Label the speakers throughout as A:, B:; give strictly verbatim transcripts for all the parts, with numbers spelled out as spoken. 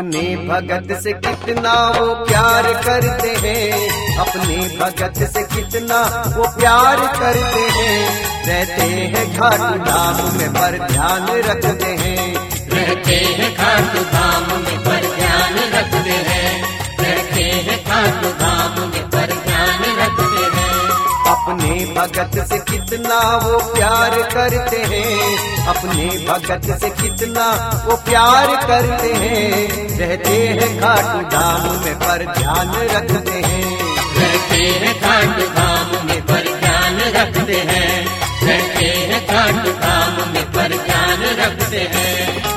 A: अपने भगत से कितना वो प्यार करते हैं, अपने भगत से कितना वो प्यार करते हैं। रहते हैं घाटू धाम में पर ध्यान रखते हैं,
B: रहते हैं घाटू धाम में पर ध्यान रखते हैं, रहते हैं घाटू धाम में पर ध्यान रखते हैं।
A: अपने भगत से कितना वो प्यार करते हैं, अपने भगत से कितना वो प्यार करते हैं। रहते हैं घाटू धाम में पर ध्यान रखते हैं,
B: रहते हैं घाटू धाम में पर ध्यान रखते हैं, रहते हैं घाटू धाम में पर ध्यान रखते हैं।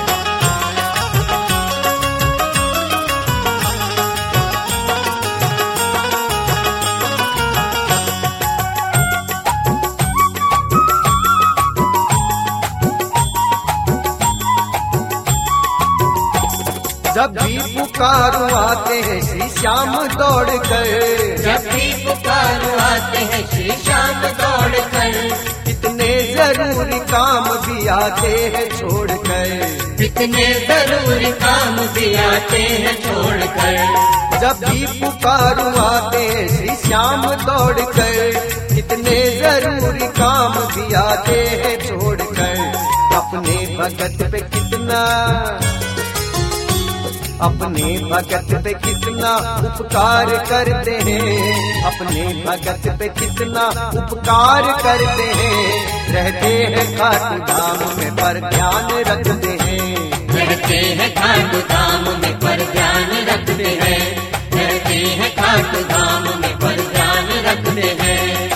A: जब भी पुकारो आते हैं श्री श्याम दौड़ कर,
B: जब भी पुकारो आते हैं श्री श्याम दौड़ कर।
A: कितने जरूरी काम भी आते हैं छोड़ कर,
B: कितने जरूरी काम भी आते हैं छोड़ कर।
A: जब भी पुकारो आते हैं श्री श्याम दौड़ कर, कितने जरूरी काम भी आते हैं छोड़ कर। अपने भगत पे कितना, अपने भगत पे कितना उपकार करते हैं, अपने भगत पे कितना उपकार करते हैं। रहते हैं घाटू धाम में पर ध्यान रखते हैं,
B: रहते हैं घाटू धाम में पर ध्यान रखते हैं, रहते हैं घाटू धाम में पर ध्यान रखते हैं।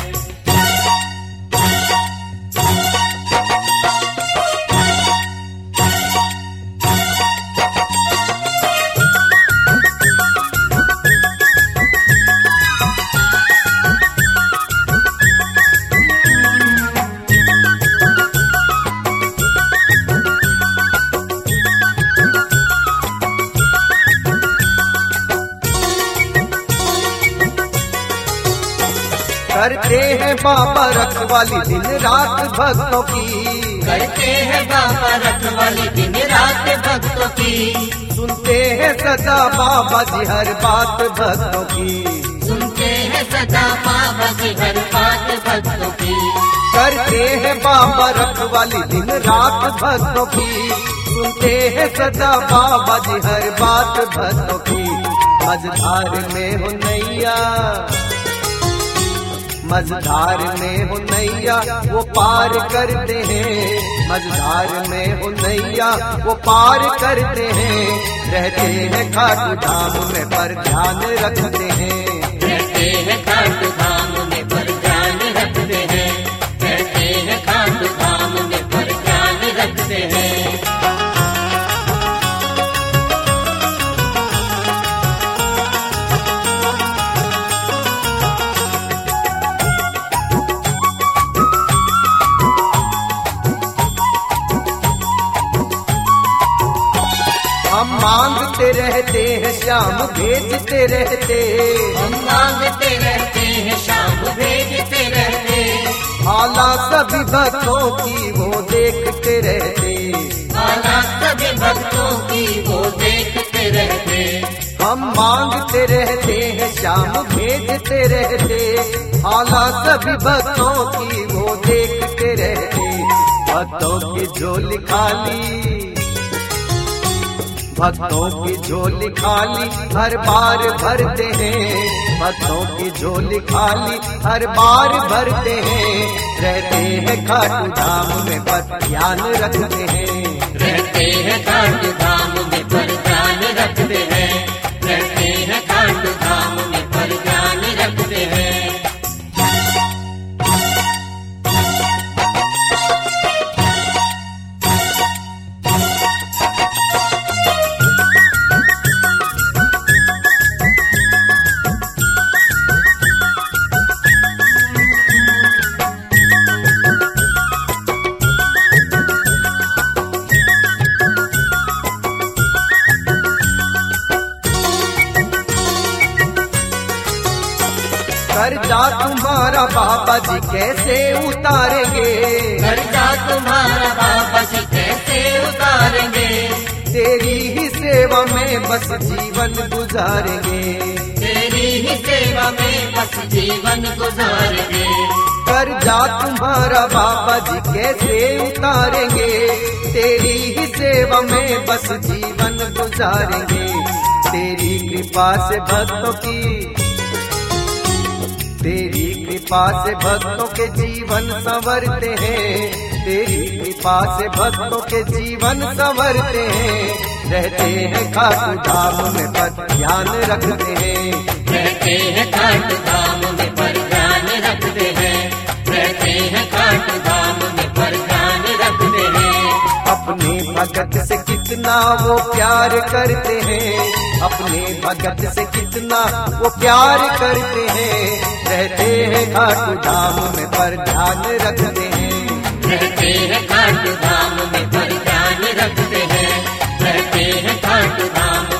A: करते हैं बाबा रखवाली दिन रात भक्तों की,
B: करते हैं बाबा रखवाली दिन रात भक्तों की।
A: सुनते हैं सदा बाबा जी हर बात भक्तों की,
B: सुनते हैं सदा बाबा जी हर बात भक्तों की।
A: करते हैं बाबा रखवाली दिन रात भक्तों की, सुनते हैं सदा बाबा जी हर बात भक्तों की। मझधार में हो नैया, मझधार में हो नैया वो पार करते हैं, मझधार में हो नैया वो पार करते हैं। रहते हैं घाटू धाम में पर ध्यान रखते हैं,
B: रहते हैं घाटू धाम में पर ध्यान रखते हैं, रहते हैं घाटू धाम में पर ध्यान रखते हैं।
A: हम मांगते रहते हैं श्याम भेजते रहते,
B: हम मांगते रहते हैं शाम भेजते रहते।
A: हालात सभी भक्तों की वो देखते रहते,
B: हालात सभी भक्तों की वो देखते रहते।
A: हम मांगते रहते हैं श्याम भेजते रहते। हालात सभी भक्तों की वो देखते रहते। भक्तों की झोली खाली, भक्तों की झोली खाली हर बार भरते हैं, भक्तों की झोली खाली हर बार भरते हैं। रहते हैं घाटू धाम में पर ध्यान रखते हैं,
B: रहते हैं घाटू धाम में पर ध्यान रखते हैं, रहते हैं घाटू धाम में पर ध्यान रखते हैं।
A: कर्जा तुम्हारा बाबा जी कैसे उतारेंगे,
B: कर्जा तुम्हारा बाबा जी कैसे उतारेंगे।
A: तेरी ही सेवा में बस जीवन गुजारेंगे,
B: तेरी ही सेवा में बस जीवन गुजारेंगे।
A: कर्जा तुम्हारा बाबा जी कैसे उतारेंगे, तेरी ही सेवा में बस जीवन गुजारेंगे। तेरी कृपा से भक्तों की, तेरी कृपा से भक्तों के जीवन संवरते हैं, तेरी कृपा से भक्तों के जीवन संवरते हैं। रहते हैं खाटू धाम में पर ध्यान रखते हैं,
B: रहते हैं खाटू धाम में पर ध्यान रखते हैं, रहते हैं खाटू धाम में पर ध्यान रखते हैं।
A: अपने भगत से कितना वो प्यार करते हैं, अपने भगत से कितना वो प्यार करते हैं। रहते हैं खाटू धाम में पर ध्यान रखते हैं,
B: रहते हैं खाटू धाम में पर ध्यान रखते हैं, रहते हैं खाटू धाम